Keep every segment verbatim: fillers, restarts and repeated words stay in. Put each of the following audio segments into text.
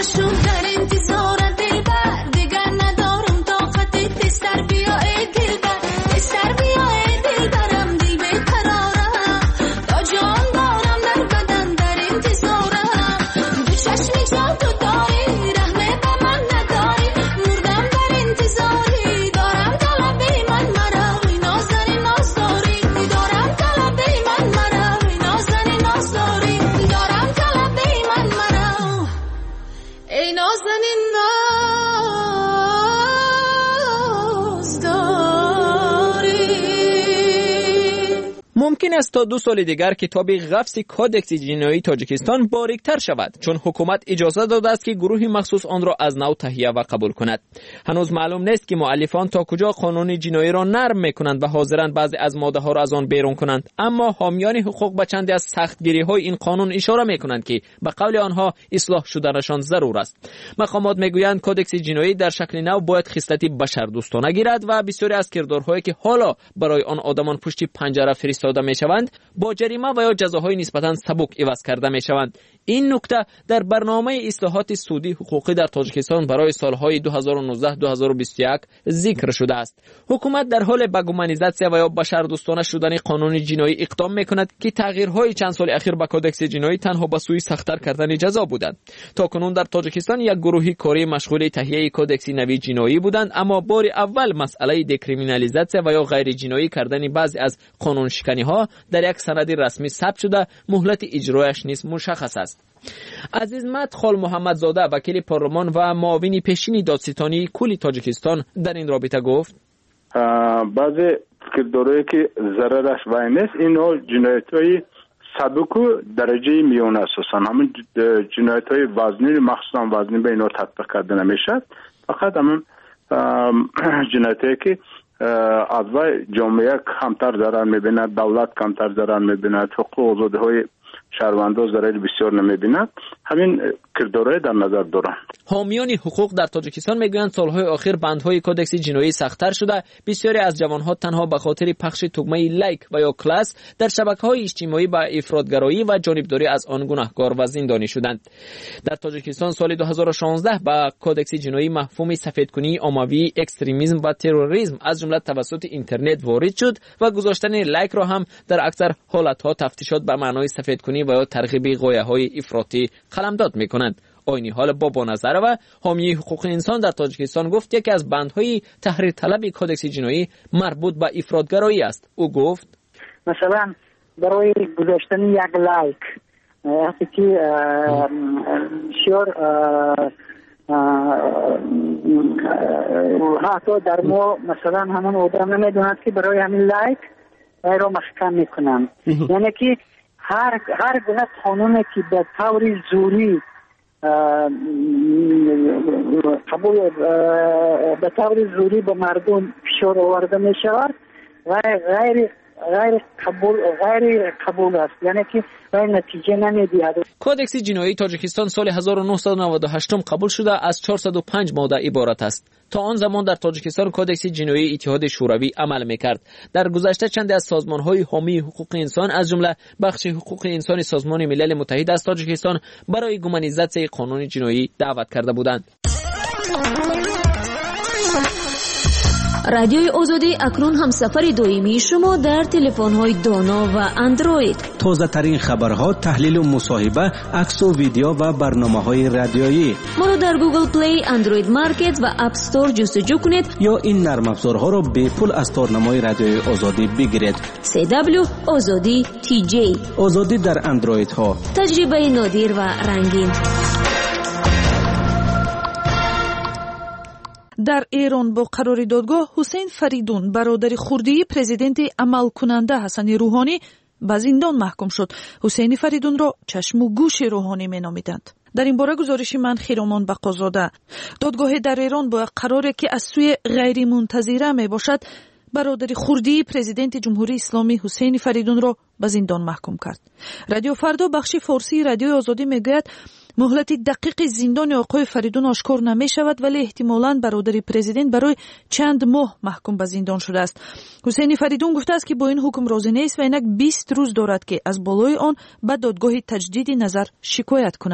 ممکن است تا دو سال دیگر کتاب قفس کودکس جنایی تاجیکستان باریکتر شود، چون حکومت اجازه داده است که گروهی مخصوص آن را از نو تهیه و قبول کند. هنوز معلوم نیست که مؤلفان تا کجا قانون جنایی را نرم میکنند و حاضرند بعضی از ماده ها را از آن بیرون کنند، اما حامیان حقوق به چندی از سختگیری های این قانون اشاره میکنند که به قول آنها اصلاح شدنشان ضرور است. مقامات میگویند کودکس جنایی در شکل نو باید خصلتی بشردوستانه گیرد و بسیاری از کردارهایی که حالا برای آن آدمان پشت پنجره فرستاده میشوند با جریمه و یا جزاهای نسبتا سبک عوض کرده میشوند. این نکته در برنامه اصلاحات سودی حقوقی در تاجیکستان برای سالهای دو هزار و نوزده تا دو هزار و بیست و یک ذکر شده است. حکومت در حال به گومانیزاسیا و یا بشردوستانه شدن قانون جنایی اقدام میکند که تغییرهای چند سال اخیر به کودکس جنایی تنها به سوی سخت‌تر کردن جزا بودند. تاکنون در تاجیکستان یک گروهی کاری مشغول تهیه کودکس نوی جنایی بودند، اما بار اول مسئله دکریمینالیزاسیا و یا غیر جنایی کردن بعضی از قانون شکنی‌ها در یک سند رسمی ثبت شده، مهلت اجرایش نیز مشخص است. عزیزمت خال محمدزاده وکیل پارلمان و معاون پیشین دادستانی کل تاجیکستان در این رابطه گفت: بعضی کردارهایی که ضررش وای نیست، اینو جنایت‌های سبک و درجه میان اساساً همون جنایت‌های وزنی، مخصوصاً وزنی به اینا تطبیق کرده نمیشه. فقط همون جنایت‌هایی که از وای جامعه کمتر ضرر می‌بیند، دولت کمتر ضرر می‌بیند، حقوق آزادی‌های شهروندان ضرر بسیار نمی‌بیند، همین کردارهای در نظر دارند. حامیان حقوق در تاجیکستان میگویند سالهای اخیر بندهای کودکس جنایی سخت‌تر شده. بسیاری از جوانها تنها به خاطر پخش تگمه لایک و یا کلاس در شبکه‌های اجتماعی به افراطگرایی و جانبداری از آن گناهکار و زندانی شدند. در تاجیکستان سال دو هزار و شانزده به کودکس جنایی مفهوم سفیدکنی عمومی، اکستریمیسم و تروریسم از جمله توسط اینترنت وارد شد و گذاشتن لایک را هم در اکثر حالت‌ها تفتیشات به معنای سفیدکنی و یا ترغیب غایه‌های افراطی قلمداد می‌کنند. آینی حال بابا نظر و حامی حقوق انسان در تاجیکستان گفت یکی از بندهای تحریر طلب کودکس جنایی مربوط به افراطگرایی است. او گفت مثلا برای گذاشتن یک لایک وقتی که شور حتی در ما مثلا همون آدم نمیدوند که برای همین لایک وی را محکم میکنن. یعنی که هر هر گونه قانونی که به طور زوری قبول به طور زوری به مردم فشار آورده می شود و غیر غیر قبول غیر قبول است، یعنی که غیر نتیجه نمیدهد. کودکس جنایی تاجیکستان سال هزار و نهصد و نود و هشت قبول شده از چهارصد و پنج ماده عبارت است. تا آن زمان در تاجیکستان کودکس جنایی اتحاد شوروی عمل میکرد. در گذشته چند از سازمان‌های حامی حقوق انسان از جمله بخش حقوق انسان سازمان ملل متحد از تاجیکستان برای گومانیزاسیای قانون جنایی دعوت کرده بودند. رادیوی آزادی اکنون هم سفر دائمی شما در تلفن‌های دانا و اندروید. تازه ترین خبرها، تحلیل و مصاحبه، عکس و ویدیو و برنامه‌های رادیویی. ما را در گوگل پلی، اندروید مارکت و اپ استور جستجو کنید یا این نرم افزارها را به پول از تارنمای رادیوی آزادی بگیرید. سی دبلیو آزادی تی جی. آزادی در اندروید ها. تجربه نادر و رنگین. در ایران با قرار دادگاه حسین فریدون برادر خردی پرزیدنت عمل کننده حسن روحانی به زندان محکوم شد. حسین فریدون را چشم و گوش روحانی می نامیدند. در این باره گزارش من خیرامان بقازاده. دادگاه در ایران با قراری که از سوی غیر منتظره می باشد برادر خردی پرزیدنت جمهوری اسلامی حسین فریدون را به زندان محکوم کرد. رادیو فردا بخش فارسی رادیو آزادی میگوید مهلت دقیق زندان آقای فریدون آشکار نمی شود، ولی احتمالاً برادر پرزیدنت برای چند ماه محکوم به زندان شده است. حسین فریدون گفته است که با این حکم راضی نیست و اینک بیست روز دارد که از بالای آن به دادگاه تجدید نظر شکایت کند.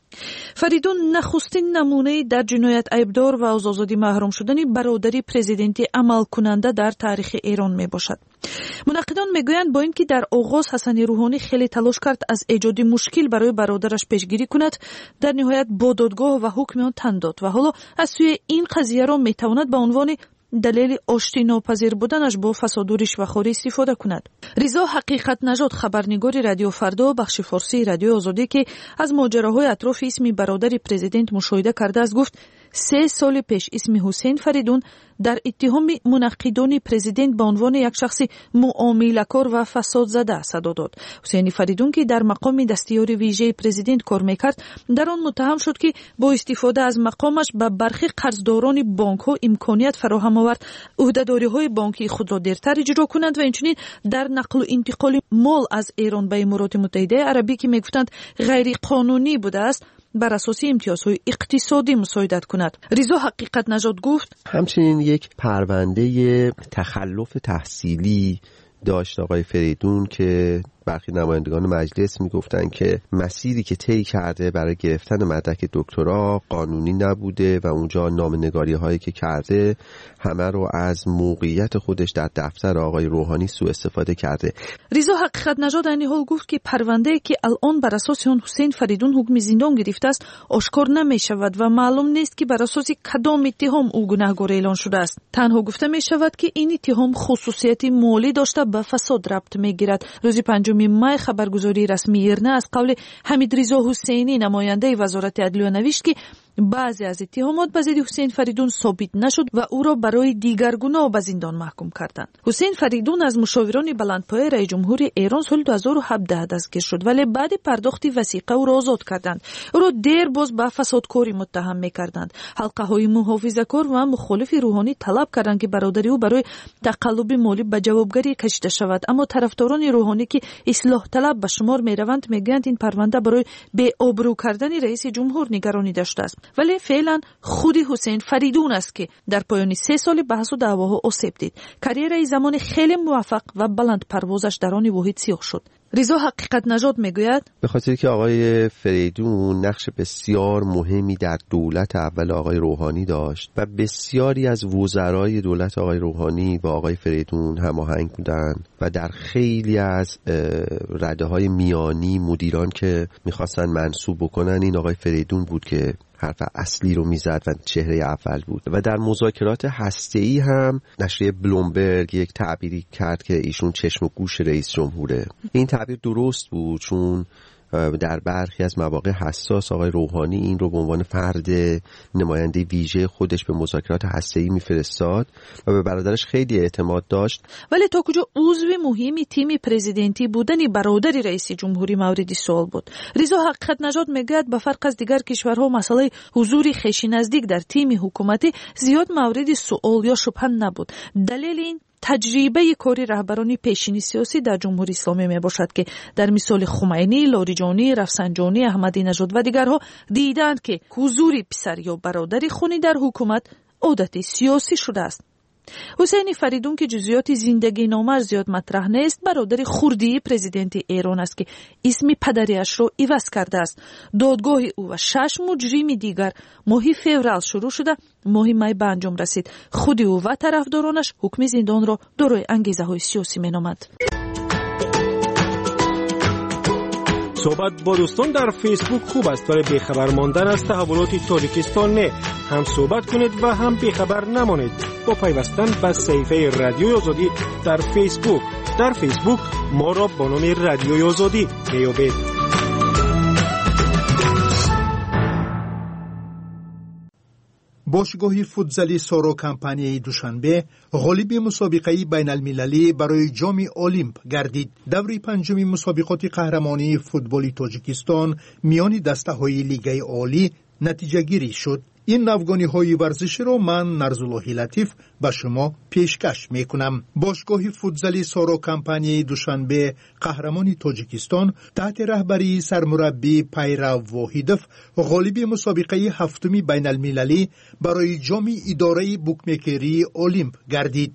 فریدون نخستین نمونه در جنایت عیبدار و از آزادی محروم شدن برادری پرزیدنتی عمل کننده در تاریخ ایران می باشد. منقدان میگویند با اینکه در آغاز حسن روحانی خیلی تلاش کرد از ایجاد مشکل برای برادرش پیشگیری کند، در نهایت با دادگاه و حکم آن تن داد و حالا از سوی این قضیه را میتواند به عنوان دلیل آشتی ناپذیر بودنش با فساد و رشوه‌خوری استفاده کند. رضا حقیقت نژاد، خبرنگار رادیو فردا بخش فارسی رادیو آزادی که از ماجراهای اطراف اسم برادر پرزیدنت مشاهده کرده است گفت سه سال پیش اسم حسین فریدون در اتهام منقدان پرزیدنت به عنوان یک شخص معامله‌کار و فساد زده صدا داد. حسین فریدون که در مقام دستیار ویژه پرزیدنت کار میکرد، در آن متهم شد که با استفاده از مقامش به برخی قرضداران بانک‌ها امکانیت فراهم آورد عهده‌داری‌های بانکی خود را دیرتر اجرا کنند و اینچنین در نقل و انتقال مال از ایران به امارات متحده عربی که میگفتند غیر قانونی بوده است بر اساس امتیازهای اقتصادی مساعدت کند. رضا حقیقت نژاد گفت همچنین یک پرونده تخلف تحصیلی داشت آقای فریدون که برخی نمایندگان مجلس میگفتن که مسیری که طی کرده برای گرفتن مدرک دکترا قانونی نبوده و اونجا نامه‌نگاری هایی که کرده همه رو از موقعیت خودش در دفتر آقای روحانی سوء استفاده کرده. رضا حقیقت نژاد در این حال گفت که پرونده که الان بر اساس آن حسین فریدون حکم زندان گرفته است آشکار نمی شود و معلوم نیست که بر اساس کدام اتهام او گناهکار اعلان شده است. تنها گفته می شود که این اتهام خصوصیت مالی داشته به فساد ربط می گیرد. روز پنجم مای خبرگزاری رسمی ایرنا از قول حمیدرضا حسینی نماینده وزارت عدلیه نوشت که بعضی از اتهامات به ضد حسین فریدون ثابت نشد و او را برای دیگر گناه به زندان محکوم کردند. حسین فریدون از مشاوران بلندپایه رئیس جمهور ایران سال دو هزار و هفده دستگیر شد ولی بعد پرداخت وثیقه او را آزاد کردند. او را دیر باز به فسادکاری متهم می‌کردند. حلقه های محافظه‌کار و مخالف روحانی طلب کردند که برادری او برای تقلب مالی به جوابگری کشیده شود، اما طرفداران روحانی که اصلاح طلب به شمار می‌روند میگویند این پرونده برای بی آبرو کردن رئیس جمهور نگرانی داشته است. ولی فعلا خود حسین فریدون است که در پایان سه سال بحث و دعواها آسیب دید. کریر ای زمان خیلی موفق و بلند پروازش در آن واحد سیاه شد. رضا حقیقت نژاد میگوید به خاطر که آقای فریدون نقش بسیار مهمی در دولت اول آقای روحانی داشت و بسیاری از وزرای دولت آقای روحانی با آقای فریدون هماهنگ بودند و در خیلی از رده‌های میانی مدیران که میخواستن منصوب بکنن این آقای فریدون بود که حرف اصلی رو میزد و چهره اول بود. و در مذاکرات هسته‌ای هم نشریه بلومبرگ یک تعبیری کرد که ایشون چشم و گوش رئیس جمهوره. این تعبیر درست بود چون در برخی از مواقع حساس آقای روحانی این رو به عنوان فرد نماینده ویژه خودش به مذاکرات هسته‌ای میفرستاد و به برادرش خیلی اعتماد داشت. ولی تا کجا عضو مهمی تیم پرزیدنتی بودن برادر رئیس جمهوری مورد سوال بود. رضا حقیقت نژاد میگوید به فرق از دیگر کشورها مسئله حضور خویش نزدیک در تیم حکومتی زیاد مورد سوال یا شبهه نبود. دلیل این تجربه کاری رهبران پیشین سیاسی در جمهوری اسلامی می باشد که در مثال خمینی، لاریجانی، رفسنجانی، احمدی نژاد و دیگرها دیدند که حضور پسر یا برادری خونی در حکومت عادت سیاسی شده است. حسین فریدون که جزئیات زندگی نامش زیاد مطرح نیست، برادر خردی پرزیدنت ایران است که اسم پدریش را عوض کرده است. دادگاه او و شش مجرم دیگر ماهی فوریه شروع شده، ماهی می به انجام رسید. خود او و طرفدارانش حکم زندان را دارای انگیزه‌های سیاسی مینامند. صحبت با دوستان در فیسبوک خوب است برای بیخبر ماندن از تحولات تاجیکستان. نه هم صحبت کنید و هم بیخبر نمانید با پیوستن به صفحه رادیو آزادی در فیسبوک. در فیسبوک ما را با نام رادیو آزادی بیابید. باشگاه فوتزالی سورو کمپانی دوشنبه غالب مسابقه بین المللی برای جام المپ گردید. دوره پنجم مسابقات قهرمانی فوتبال تاجیکستان میان دسته‌های لیگ عالی نتیجه گیری شد. این نوگانی های ورزشی را من نرزالله لطیف به شما پیشکش می کنم. باشگاه فوتزالی سورو کمپانی دوشنبه قهرمانی تاجیکستان تحت رهبری سرمربی پیرو واحدوف غالب مسابقه هفتمی بین المللی برای جام اداره بوکمیکری المپ گردید.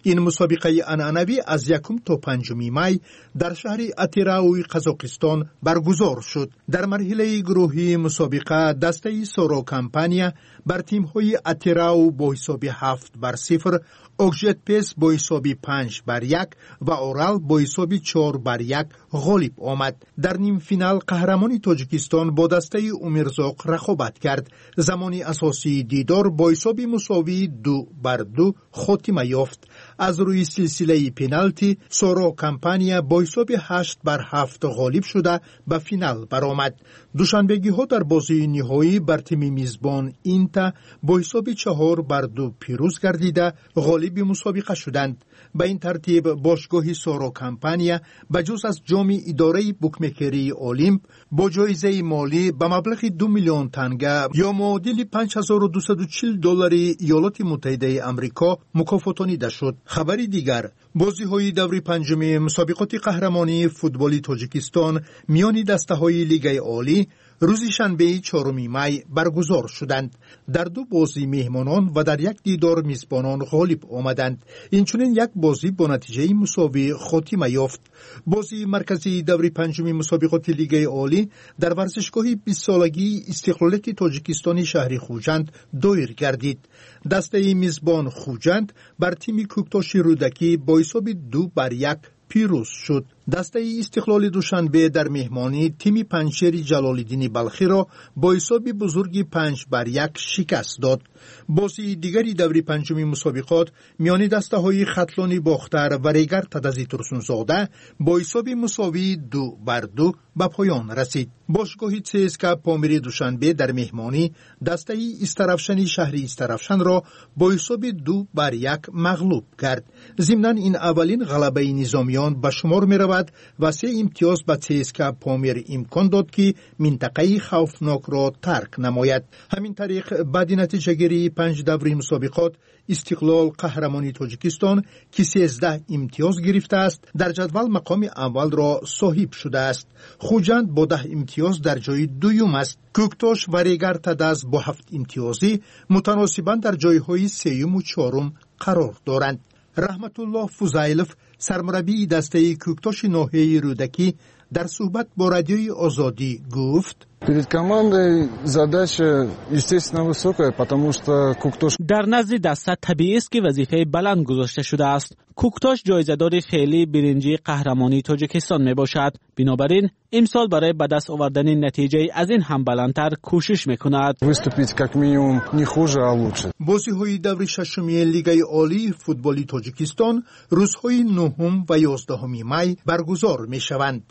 این مسابقه عنعنوی از یکم تا پنجم می در شهر اتیراو قزاقستان برگزار شد. در مرحله گروهی مسابقه دسته سورو کمپانیا بر تیم‌های اتیراو با حساب هفت بر صفر، اوکجت پیس با حساب پنج بر یک و اورال با حساب چهار بر یک غالب آمد. در نیم فینال قهرمان تاجیکستان با دسته امیرزاق رقابت کرد. زمانی اساسی دیدار با حساب مساوی دو بر دو خاتمه یافت. از روی سلسله پنالتی سورو کمپانیا با حساب هشت بر هفت غالب شده به فینال برآمد. دوشنبگی ها در بازی نهایی بر تیم میزبان اینتا با حساب چهار بر دو پیروز گردیده غالب مسابقه شدند. به این ترتیب باشگاه سورو کمپانیا بجز از جام اداره بوکمکری اولیمپ با جایزه مالی به مبلغ دو میلیون تنگه یا معادل پنج هزار و دویست و چهل دلار ایالات متحده آمریکا مکافاتانیده شد. خبری دیگر، بازی های دور پنجم مسابقات قهرمانی فوتبالی تاجیکستان میان دسته های لیگ عالی روز شنبه چهارم می برگزار شدند. در دو بازی مهمانان و در یک دیدار میزبانان غالب آمدند. اینچنین یک بازی با نتیجه مساوی خاتمه یافت. بازی مرکزی دور پنجم مسابقات لیگ عالی در ورزشگاه بیست سالگی استقلالیت تاجیکستان شهر خوجند دایر گردید. دسته میزبان خوجند بر تیم کوکتاش رودکی با حساب دو بر یک پیروز شد. دسته استقلال دوشنبه در مهمانی تیم پنجشیر جلال‌الدین بلخی را با حساب بزرگی پنج بر یک شکست داد. بازی دیگری دوری پنجمی مسابقات میان دسته های خطلانی باختر و ریگر تدزی ترسونزاده با حساب مساوی دو بر دو به پایان رسید. باشگاه سیسکا پامیری دوشنبه در مهمانی دسته استرافشنی شهری استرافشن را با حساب دو بر یک مغلوب کرد. ضمناً این اولین غلبه نظامیان به شمار می رود و سه امتیاز به سیسکا پامیر امکان داد که منطقه خوفناک را ترک نماید. همین طریق بعد نتیجه گیری پنج دوره مسابقات استقلال قهرمانی تاجیکستان که سیزده امتیاز گرفته است در جدول مقام اول را صاحب شده است. خوجند با ده امتیاز در جای دوم است. کوکتاش و ریگر تدز با هفت امتیازی متناسباً در جایهای سیوم و چهارم قرار دارند. رحمت الله فوزایلوف سرمربی دسته کوکتاش ناحیه رودکی در صحبت با رادیوی آزادی گفت: Перед командой задача, естественно, высокая, потому что Куктош در نزد دسته طبیعی است که وظیفه بلند گذاشته شده است. کوکتاش جایزه‌دار فعلی برنجی قهرمانی تاجیکستان می باشد. بنابراین امسال برای به دست آوردن نتیجه از این هم بلندتر کوشش میکند. выступить как минимум не хуже, а лучше. بازی‌های دور ششمی لیگ عالی فوتبالی تاجیکستان روزهای نهم و یازدهم می برگزار می‌شوند.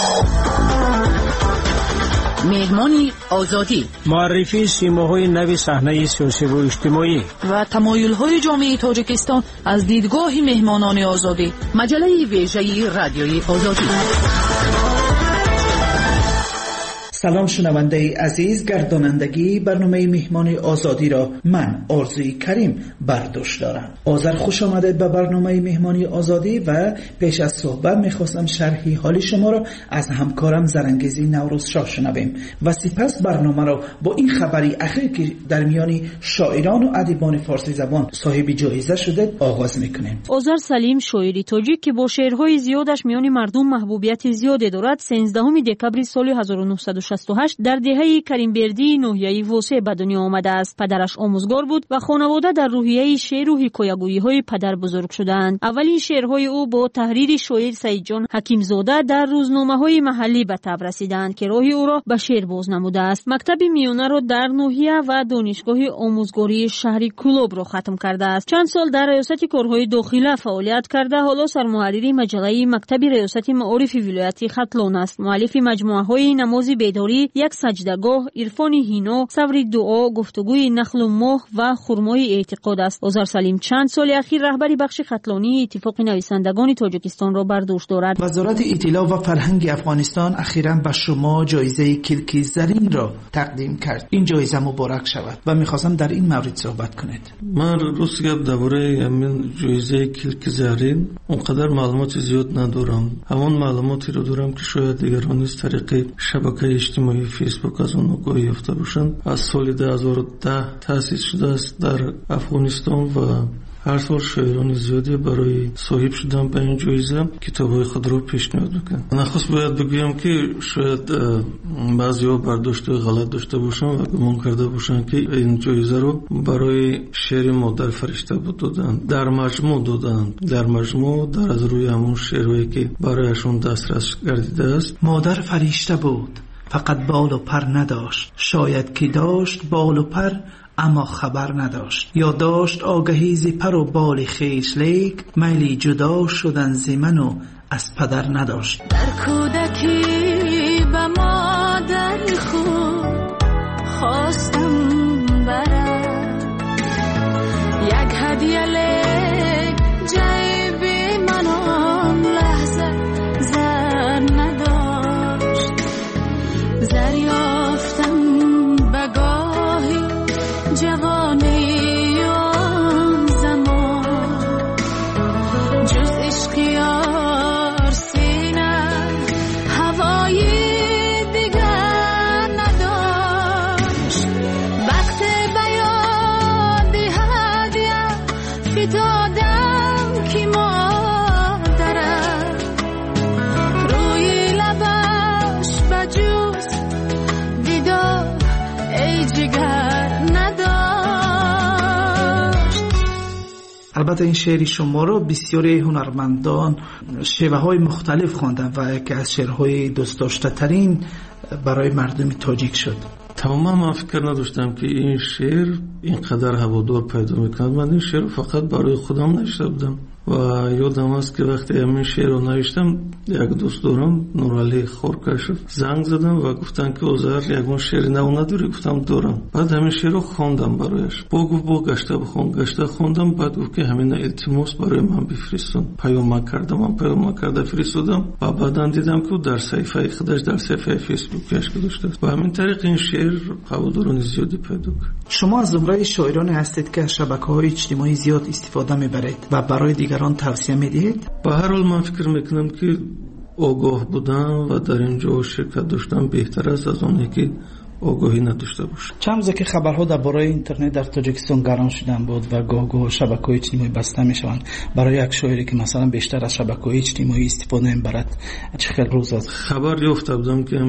مهمانی آزادی، معرفی سیماهای نوی صحنه سیاسی و اجتماعی و تمایل‌های جامعه تاجیکستان از دیدگاه مهمانان آزادی، مجله ویژه رادیوی آزادی. سلام شنونده عزیز، گردانندگی برنامه مهمان آزادی را من آرزوی کریم برداشت دارم. آذر خوش آمده به برنامه مهمانی آزادی و پیش از صحبت میخواستم شرحی حالی شما را از همکارم زرنگیزی نوروز شاه شنویم و سپس برنامه را با این خبری اخیر که در میان شاعران و ادیبان فارسی زبان صاحب جایزه شده آغاز میکنیم. آذر سلیم شاعری تاجیک که با شعرهای زیادش میان مردم محبوبیت زیادی دارد، سیزدهم دکبر سال هزار و نهصد و شصت و هشت در دهه کریمبردی ناحیه واسه به دنیا آمده است. پدرش آموزگار بود و خانواده در روحیه شعر و حکایه‌گویی های پدر بزرگ شدند. اولین شعرهای او با تحریر شاعر سعید جان حکیمزاده در روزنامه‌های محلی به تب رسیدند که راه او را به شعر باز نموده است. مکتب میانه را در ناحیه و دانشگاه آموزگاری شهری کلوب را ختم کرده است. چند سال در ریاست کارهای داخله فعالیت کرده، حالا سرمحرری مجله مکتب ریاست معارف ولایت خطلان است. مؤلف مجموعه‌های نماز بیداری، یک سجدگاه، عرفان هینا، صبر دعا، گفتگوی نخل و ماه و خرمای اعتقاد است. آذر سلیم چند سال اخیر رهبری بخش خطلانی اتفاق نویسندگان تاجیکستان را بر دوش دارد. وزارت اطلاع و فرهنگ افغانستان اخیراً به شما جایزه کلکی زرین را تقدیم کرد. این جایزه مبارک شود و می‌خواستم در این مورد صحبت کنید. من روز گپ درباره همین جایزه کلکی زرین اونقدر معلومات زیاد ندارم. همون معلوماتی رو دارم که شاید دیگران از طریق شبکه اجتماعی فیسبوک از اون آگاهی یافته باشند. از سال دو هزار و ده تأسیس شده است در افغانستان و هر سال شاعران زیادی برای صاحب شدن به این جایزه کتاب‌های خود رو پیشنهاد میکنن. نخست باید بگویم که شاید بعضی‌ها برداشت غلط داشته باشن و گمان کرده باشن که این جایزه رو برای شعر مادر فرشته بود دادن. در مجموع دادن. در مجموع در از روی همون شعرهایی که برایشون دسترس گردیده است. مادر فرشته بود، فقط بال و پر نداشت. شاید که داشت بال و پر اما خبر نداشت، یا داشت آگهی ز پر و بال خویش، لیک میلی جدا شدن ز من و از پدر نداشت. در کودکی به مادر خود خواستم برد یک هدیه، لیک جیبی من آن لحظه زر نداشت. زر یافتم بگاهی جوانی آن زمان، جز عشق یار سینه هوایی دیگر نداشت. وقت بیاد هدیه فتادم که مادرم روی لبش بجوز دیدار ای جگر نداشت. البته این شعری شما رو بسیاری هنرمندان شیوه های مختلف خواندن و یکی از شعرهای دوست داشته ترین برای مردم تاجیک شد. تماما من فکر نداشتم که این شعر اینقدر هوادار پیدا میکنه. من این شعر فقط برای خودم نوشته بودم و یادم است که وقتی همین شعر رو نوشتم یک دوست دارم نورعلی خورکشف زنگ زدم و گفتن که اوزار یکون شعر نو نداری؟ گفتم دارم. بعد همین شعر رو خواندم برایش. با گفت با گشته بخون. گشته خوندم. بعد گفت که همین التماس برای من بفرستون. پیام کردم. من پیام کرده فرستادم و بعداً دیدم که در صفحه خودش در صفحه فیسبوکش گذاشته است و همین طریق این شعر هواداران زیادی پیدا کرد. شما از زمره شاعرانی هستید که از شبکه‌های اجتماعی زیاد استفاده می‌برید و برای دیگران توصیه میدید؟ به هر حال من فکر میکنم که آگاه بودن و در اینجا شرکت داشتن بهتر است از اونی که آگاهی نداشته باشه. چند روزه که خبرها درباره اینترنت در تاجیکستان گران شدن بود و گاه گاه شبکه‌های اجتماعی بسته میشوند، برای یک شاعری که مثلا بیشتر از شبکه‌های اجتماعی استفاده میبرد چه خیلی روز است؟ خبر یافته بودم که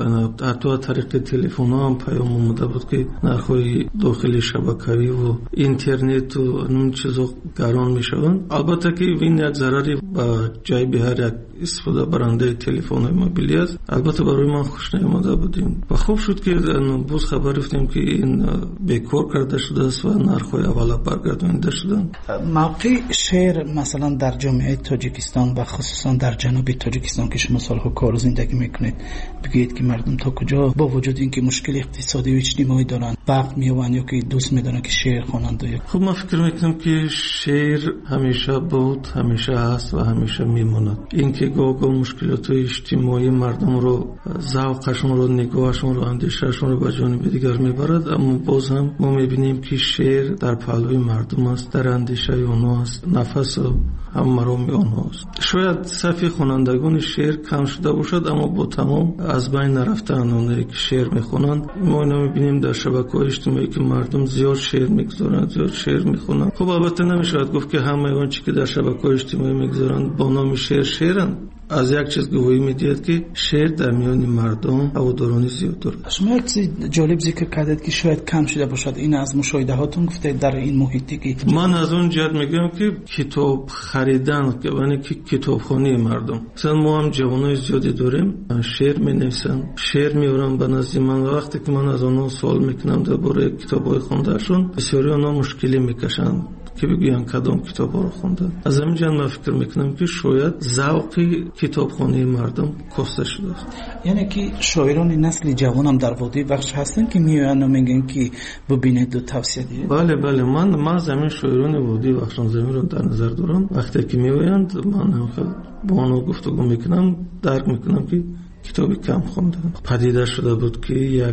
حتی از طریق تلفن ها هم پیام اومده بود که نرخ‌های داخل شبکه‌ای و اینترنت و اون چیزا گران میشوند. البته که این یک ضرری به جیب هر یک استفاده برنده تلفن موبیلی است. البته برای من خوش نیامده بودیم و خوب شد که باز خبر رفتیم که این بیکار کرده شده است و نرخ‌های اولا برگردانده شدن. موقع شعر مثلا در جامعه تاجیکستان و خصوصا در جنوب تاجیکستان که شما سالها کار و زندگی میکنید، بگید که مردم تا کجا با وجود اینکه مشکل اقتصادی و اجتماعی دارن وقت میوان یا که دوست میدونن که شعر خوانند؟ خب من فکر میکنم که شعر همیشه بود، همیشه هست و همیشه میماند. اینکه گاه گاه مشکلات اجتماعی مردم رو، ذوقشون رو، نگاهشون رو، اندیشهشون رو به جانب دیگر میبرد، اما باز هم ما میبینیم که شعر در پهلوی مردم است، در اندیشه آنها است، نفس هم مرام آنها است. شاید صفی خوانندگان شعر کم شده باشد، اما با تمام از بین نرفتن اونایی که شعر میخونند ما اینا میبینیم در شبکه‌های اجتماعی که مردم زیاد شعر میگذارند، زیاد شعر میخونند. خب البته نمیشود گفت که همه اون چیزی که در شبکه‌های اجتماعی میگذارند با نام شعر شعرند. از یک چیز گویی میدید که شعر در میان مردم هوادارانی زیاد دارد. شما یک چیز جالب ذکر کردید که شاید کم شده باشد، این از مشاهده هاتون گفته در این محیطی که من از اون جهت میگم که کتاب خریدن که یعنی که کتابخوانی مردم، مثلا ما هم جوانای زیادی داریم شعر مینویسن، شعر میارن به نزد من، وقتی که من از اونها سوال میکنم درباره کتابای خوندهشون بسیاری اونها مشکلی میکشن که بگویم کدام کتاب‌ها رو خوندن. از همین جهت من فکر میکنم که شاید ذوق کتابخوانی مردم کاسته شده است. یعنی که شاعران نسل جوان هم در وادی بخش هستن که میان و میگن که ببینید و توصیه دید. بله بله من من زمین شاعران وادی بخش زمین رو در نظر دارم. وقتی که میآیند من با آنها گفتگو میکنم، درک میکنم که کتابی کم خوندن. پدیده شده بود که یک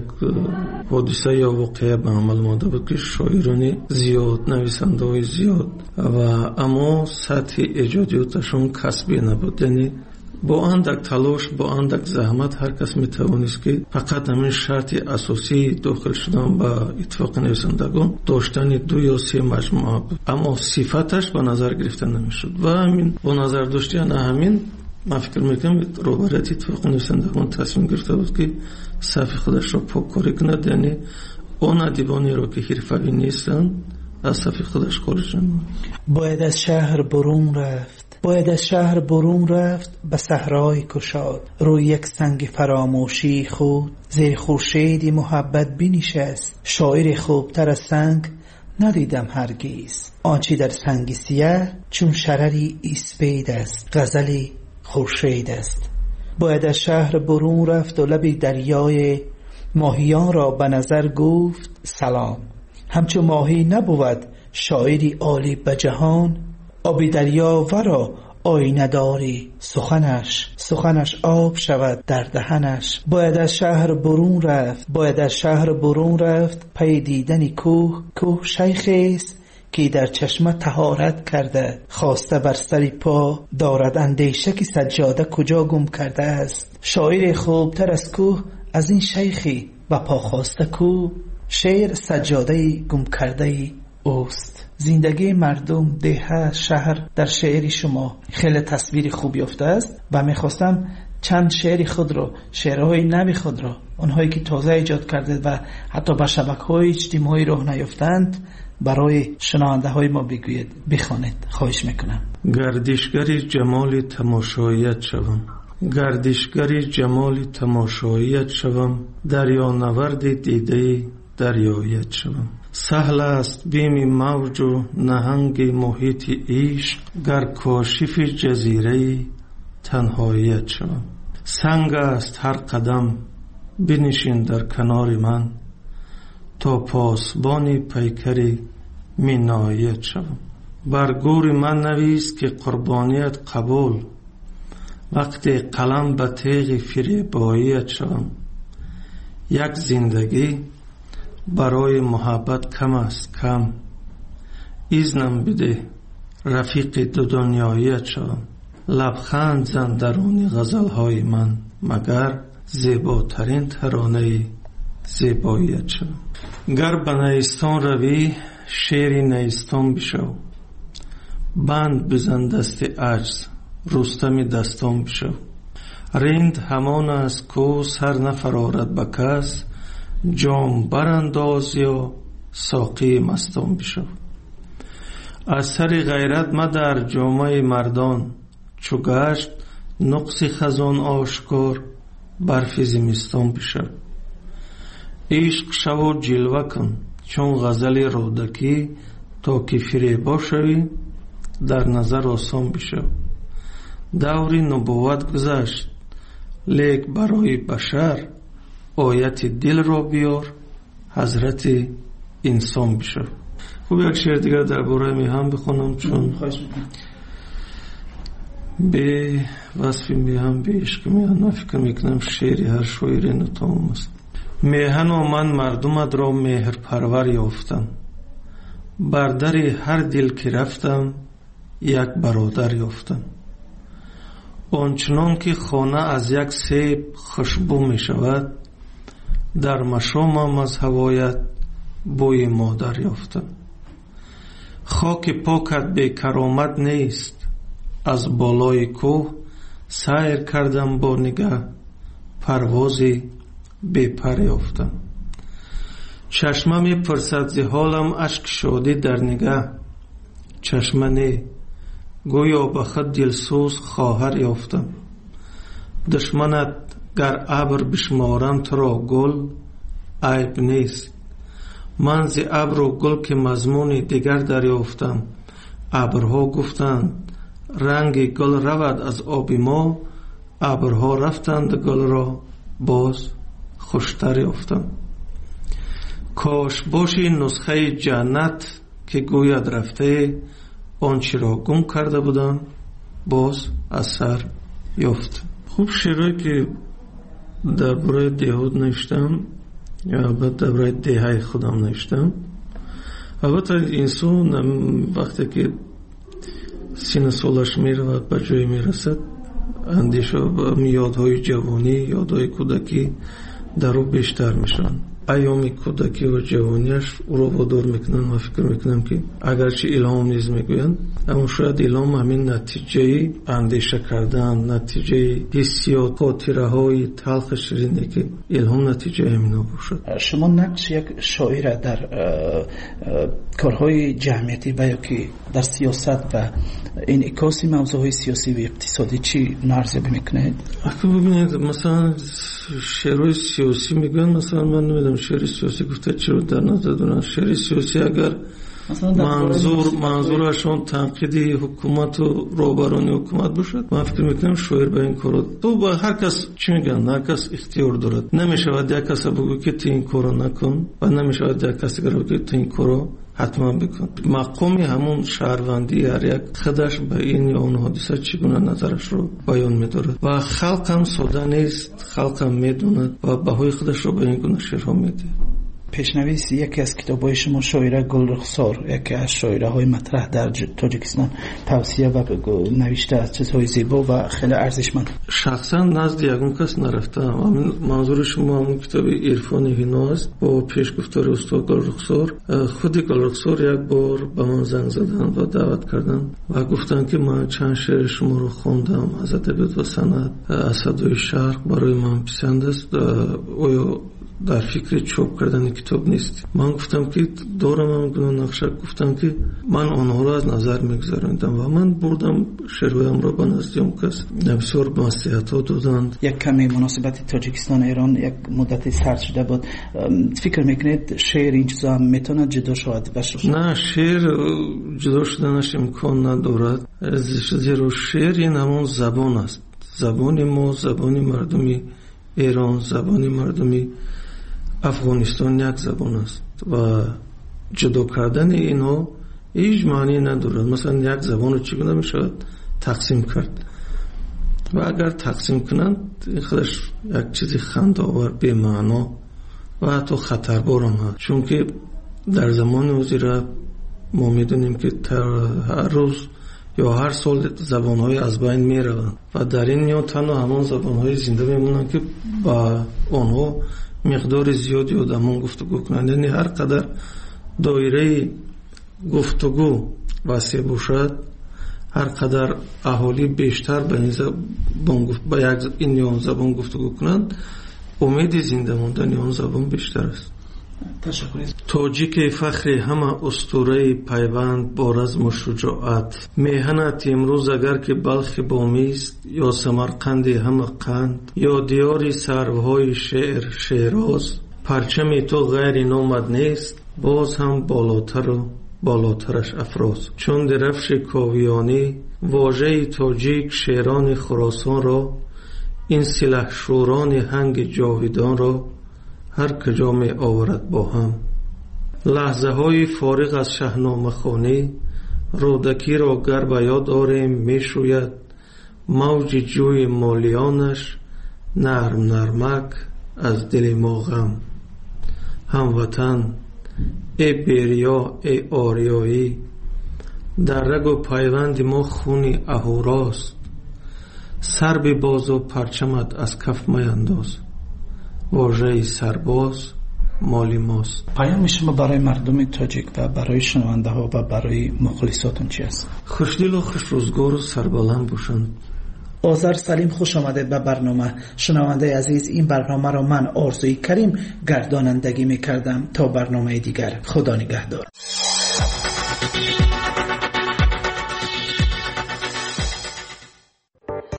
حادثه یا واقعه به عمل آمده بود که شاعرانی زیاد، نویسنده های زیاد و اما سطح ایجادیاتشون کسبی نبود، یعنی با اندک تلاش، با اندک زحمت هر کس میتوانست که فقط همین شرط اساسی داخل شدن با اتفاق نویسندگان داشتن دو یا سه مجموعه بود، اما صفتش به نظر گرفته نمیشد و همین با نظر داشتن همین من فکر میکنم روبرت اتفاق نویسندگان تصمیم گرفته بود که صف خودش را پاککاری کند، یعنی اون ادیبانی را که حرفه‌ای نیستن از صف خودش خارج نمود. باید از شهر برون رفت، باید از شهر برون رفت به صحرای کشاد، روی یک سنگ فراموشی خود زیر خورشیدی محبت بنشست. شاعر خوبتر از سنگ ندیدم هرگیز، آنچه در سنگ سیاه چون شرری اسپید است، غزلی خورشید است. باید از شهر برون رفت و لب دریای ماهیان را به نظر گفت سلام. همچو ماهی نبود شاعری عالی به جهان، آب دریا ورا آینه داری سخنش، سخنش آب شود در دهنش. باید از شهر برون رفت، باید از شهر برون رفت پی دیدن کوه. کوه شیخی است که در چشمه طهارت کرده، خواسته بر سر پا دارد اندیشه که سجاده کجا گم کرده است. شاعر خوبتر از کوه از این شیخی و پا خواسته کو، شعر سجاده گم کرده اوست. زندگی مردم، ده، شهر در شعر شما خیلی تصویر خوب یافته است و میخواستم چند شعر خود را، شعرهای نوی خود را، اونهایی که تازه ایجاد کرده و حتی به شبکه‌های اجتماعی راه نیافتند برای شنونده های ما بگوید، بخوانید، خواهش میکنم. گردشگری جمال تماشاییت شوم، گردشگری جمال تماشاییت شوم، دریا نورد دیده دریایت شوم. سهل است بیم موج و نهنگ محیط عشق، گر کاشف جزیره تنهاییت شوم. سنگ است هر قدم بنشین در کنار من، تا پاسبان پیکر مینایت شوم. بر گور من نویس که قربانیت قبول، وقتی قلم به تیغ فریباییت شوم. یک زندگی برای محبت کم است کم، ایزنم بده رفیق دو دنیاییت شوم. لبخند زن درون غزلهای من، مگر زیباترین ترانه زیباییت شوم. گر به نیستان روی شیر نیستان بشو، بند بزن دست عجز رستم دستان بشو. رند همان از کو سر نفرارد به کس، جام برانداز یا ساقی مستان بشو. از سر غیرت مدر جامه مردان، چو گشت نقص خزان آشکار برف زمستان بشو. عشق شو جلوه کن چون غزل رودکی، تا که فریبا شوی در نظر آسان بشو. دوری نبوت گذشت لیک برای بشر، آیت دل را بیار حضرت انسان بشو. خوب یک شعر دیگر درباره میهن بخونم، چون به وصف میهن، به عشق میهن من فکر میکنم شعری هر شاعر نتام است. میهن و من مردمت را مهر پرور یافتم، بر در هر دل که رفتم یک برادر یافتم. آنچنان که خانه از یک سیب خوشبو می شود، در مشامم از هوایت بوی مادر یافتم. خاک پاکت بی کرامت نیست، از بالای کوه سیر کردم با نگاه، پروازی بی پر یافتم. چشمه می پرسد ز حالم، اشک شادی در نگاه، چشمه نه گویا به خود دلسوز خواهر یافتم. دشمنت گر ابر بشمارم تو را گل، عیب نیست. من ز ابر و گل که مضمون دیگر دریافتم. ابرها گفتند رنگ گل رود از آب ما، ابرها رفتند گل را باز خوشتر یافتم. کاش باشی نسخه جنت که گوید رفته، آنچه را گم کرده بودم باز از سر یافت. خوب شعرهایی که درباره دهات نوشتم یا البته درباره دهه خودم نوشتم. البته انسان وقتی که سن سالش میرود به جای میرسد اندیشه و یادهای جوانی، یادهای کودکی در او بیشتر میشن. ایام کودکی و جوانیش او رو وادار میکنن و فکر میکنم که اگرچه الهام نیز میگوین، اما شاید الهام همین نتیجه اندیشه کردن، نتیجه حسیات، خاطره های تلخ شیرینه که الهام نتیجه همینا باشد. شما نقش یک شاعر در کارهای جمعیتی و یا که در سیاست و این اکاسی موضوعهای سیاسی و اقتصادی چی نارزیابی میکنه؟ اگه ببینید مثلا شعرهای سیاسی میگن، مثلا من نمیدونم شعر سیاسی گفته چرا در نظر دارن. شعر سیاسی اگر منظور منظورشون تنقیدی حکومت و روبرانی حکومت باشد، من فکر میکنم شاعر به این کارو تو با هر کس چی میگن، هر کس اختیار دارد. نمیشود یک کس بگو که تو این کارو نکن و نمیشود یک کس بگو که تو این کارو حتما بکن. مقامی همون شهروندی هر یک خودش به این یا اون حادثه چگونه نظرش رو بیان می‌دارد و خلق هم ساده نیست، خلق هم میدوند و بهای خودش رو به این گونه شعرها میده. پیشنویس یکی از کتاب‌های شما شاعره گلرخسار، یکی از شاعره‌های مطرح در تاجیکستان، توصیه و نوشته از چیزهای زیبا و خیلی ارزشمند. شخصا نزد یگون کس نرفتم. منظور شما همون کتاب عرفان هینا است با پیشگفتار استاد گلرخسار. خود گلرخسار یک بار به من زنگ زدن و دعوت کردن و گفتن که من چند شعر شما رو خوندم از ادبیات و صنعت، از صدای شرق برای من پسند است، آیا در فکر چاپ کردن کتاب نیست؟ من گفتم که دارم هم گناه نقشه. گفتم که من آنها را از نظر میگذارندم و من بردم شعرهایم را به نزد اون کس، بسیار نصیحت ها دادند. یک کمی مناسبت تاجیکستان ایران یک مدتی سرد شده بود، فکر میکنید شعر این چیزا هم میتونه جدا شود؟ نه، شعر جدا شدنش امکان ندارد، زیرا شعر این همون زبان است. زبان ما، زبان مردمی ایران، زبان مردمی افغانستان یک زبان است و جدا کردن اینها هیچ معنی ندارد. مثلا یک زبان رو چگونه میشود تقسیم کرد و اگر تقسیم کنند خودش یک چیزی خنده‌آور، بی معنا و حتی خطربار هم هست، چون که در زمان وزیره ما میدونیم که هر روز یا هر سال زبان‌های از بین میروند و در این میان تنها همان زبان‌های زنده میمونند که با آنها مقدار زیادی آدمان گفتگو کنند. یعنی هر قدر دایره گفتگو وسیع باشد، هر قدر اهالی بیشتر به این زبان با یک این یا زبان گفتگو کنند، امید زنده ماندن آن زبان بیشتر است. تاجیک فخری همه اسطوره پیوند با رزم و شجاعت، میهنت امروز اگر که بلخ بامیست یا سمرقند همه قند یا دیاری سروهای شعر شیراز، پرچم تو غیر نامد نیست باز هم بالاتر و بالاترش افراز. چون درفش کاویانی واژه تاجیک شیران خراسان را، این سلح شوران هنگ جاویدان را هر کجا می آورد با هم. لحظه های فارغ از شاهنامه خوانی، رودکی را گر به یاد آریم می شوید، موج جوی مالیانش نرم نرمک از دل ما غم. هموطن ای بیریا ای آریایی، در رگ و پیوند ما خونی اهوراست، سر به باز و پرچمت از کف میانداز، واژه سرباز مالی ماست. پیام شما برای مردم تاجیک و برای شنونده ها و برای مخلصاتون چی است؟ خوشدل و خوش روزگار و سربلند باشند. آذر سلیم، خوش آمده به برنامه. شنونده عزیز، این برنامه را من آرزوی کریم گردانندگی می کردم. تا برنامه دیگر، خدا نگهدار.